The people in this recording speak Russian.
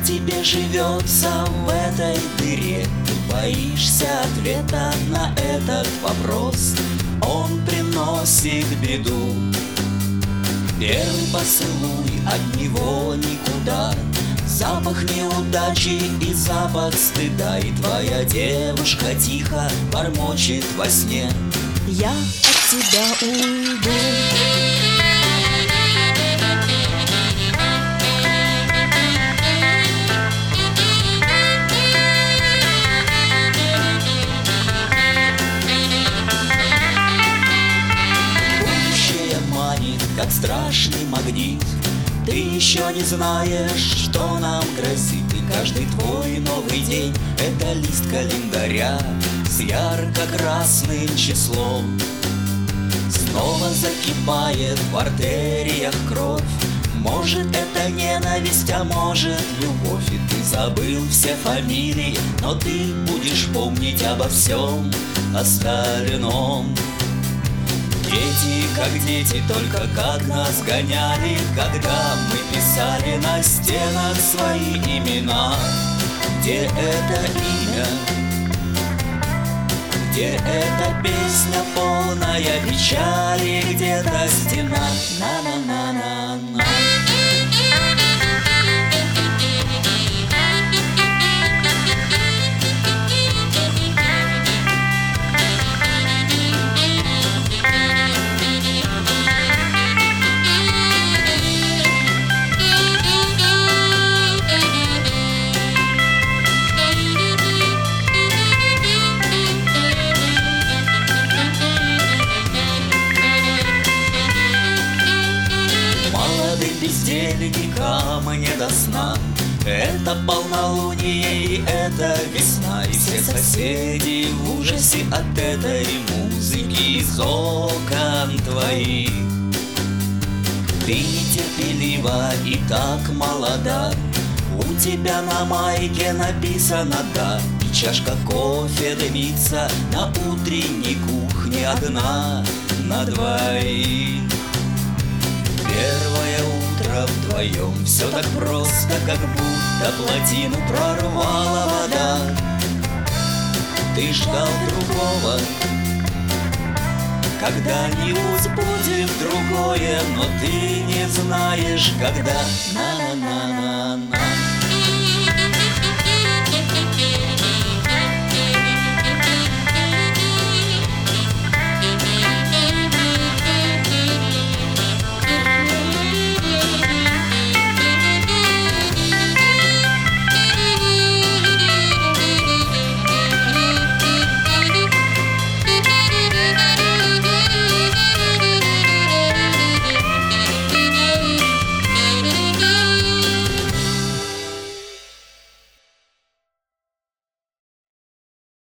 тебе живется в этой дыре? Ты боишься ответа на этот вопрос. Он приносит беду. Первый поцелуй, от него никуда. Запах неудачи и запах стыда. И твоя девушка тихо бормочет во сне: я от тебя уйду. Будущее манит, как страшный магнит. Ты еще не знаешь, что нам грозит. И каждый твой новый день — это лист календаря с ярко-красным числом. Снова закипает в артериях кровь. Может, это ненависть, а может, любовь. И ты забыл все фамилии, но ты будешь помнить обо всем остальном. Дети, как дети, только как нас гоняли, когда мы писали на стенах свои имена. Где это имя? Где эта песня, полная печали? Где-то стена. На-на-на-на-на. Бездельникам не до сна. Это полнолуние и это весна. И все соседи в ужасе от этой музыки из окон твоих. Ты нетерпелива и так молода. У тебя на майке написано «да». И чашка кофе дымится на утренней кухне одна на двоих. Первое утро вдвоем, все так просто, как будто плотину прорвала вода. Ты ждал другого, когда-нибудь будет другое, но ты не знаешь, когда. На-на-на-на-на.